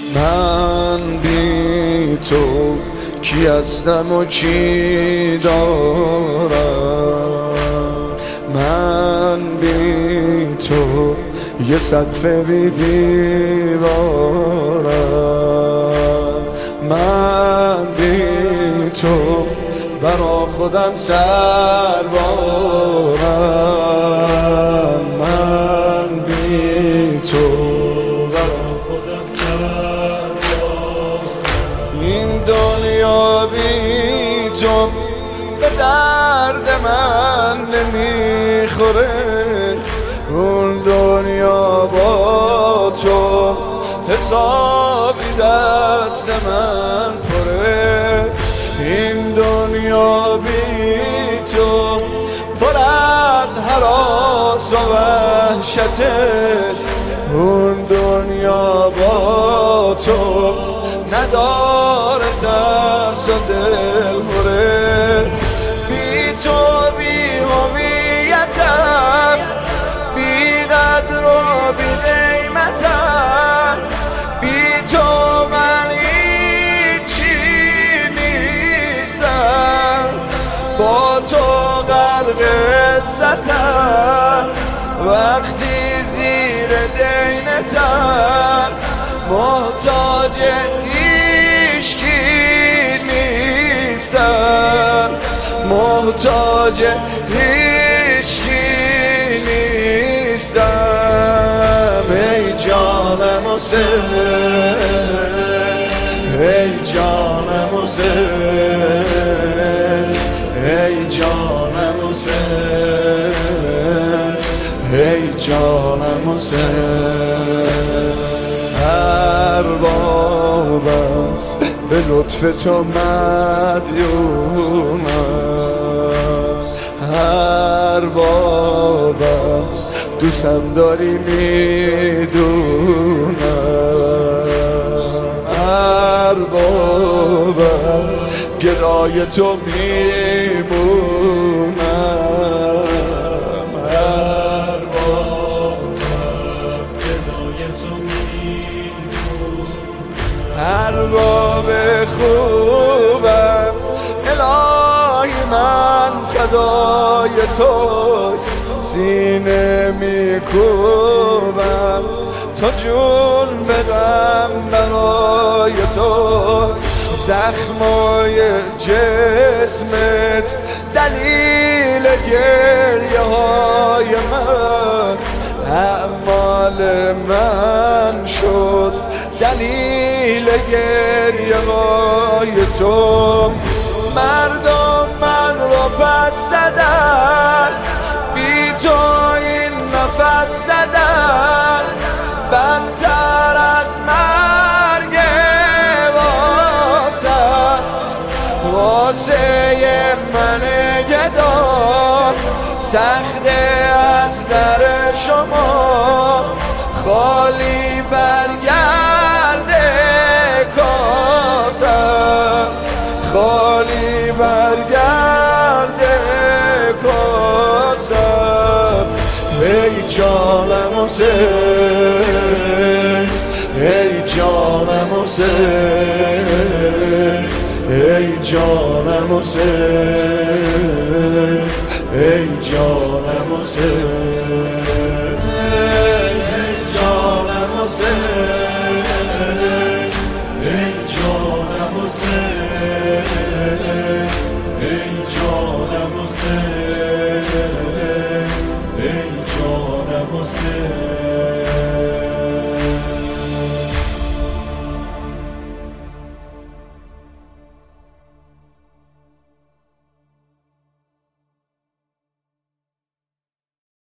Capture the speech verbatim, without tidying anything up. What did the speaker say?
من بی تو کی هستم و چی دارم، من بی تو یه سقف بی دیوارم، من بی تو برا خودم سربارم، من بی تو برا خودم سربارم. این دنیا بی تو به درد من نمیخوره، اون دنیا با تو حسابی دست من پره. این دنیا بی تو پر از هراس و وحشته، اون دنیا با تو نداره ترس و دلخوره. بی تو بی هویتم، بی قدر و بی قیمتم، بی تو من هیچی نیستم، با تو غرق عزتم، وقتی زیر دینتم، محتاج هیچکی نیستم، محتاج هیچکی نیستم. ای جانم حسین، ای جانم حسین، ای جانم حسین، ای جانم حسین. اربابم به لطف تو مدیونم، اربابم دوستم داری میدونم، اربابم گرای تو میمونم، ارباب خوبم الهی من فدای تو، سینه میکوبم تا جون بدم برای تو. زخمای جسمت دلیل گریه های من، اعمال من شد دلیل گریه های تو. مردم من رو پس زدن، بی تو این نفس زدن، بدتر از مرگ واسه واسه من گدا. سخته از در شما خالی برگرده کاسم، خالی برگرده کاسم. ای جانم حسین، ای جانم حسین، ای جانم حسین، ای جانم حسین، ای جانم حسین، ای جانم حسین، ای جانم حسین، ای جانم حسین.